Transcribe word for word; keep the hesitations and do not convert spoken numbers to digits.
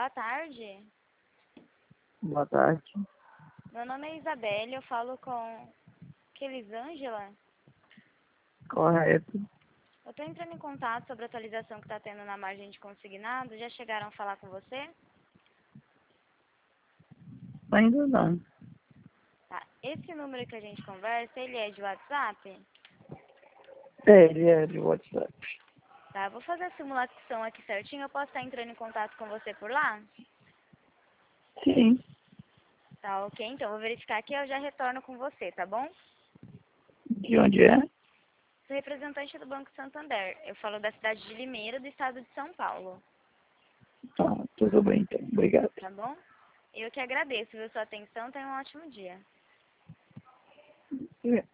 Boa tarde. Boa tarde. Meu nome é Isabelle, eu falo com Kelisângela. Correto. Eu estou entrando em contato sobre a atualização que está tendo na margem de consignado. Já chegaram a falar com você? Ainda não. Tá. Esse número que a gente conversa, ele é de WhatsApp? É, ele é de WhatsApp. Tá, eu vou fazer a simulação aqui certinho. Eu posso estar entrando em contato com você por lá? Sim. Tá, ok. Então, eu vou verificar aqui e eu já retorno com você, tá bom? De onde é? Sou representante do Banco Santander. Eu falo da cidade de Limeira, do estado de São Paulo. Tá, tudo bem então. Obrigado. Tá bom? Eu que agradeço, viu, sua atenção. Tenha um ótimo dia. É.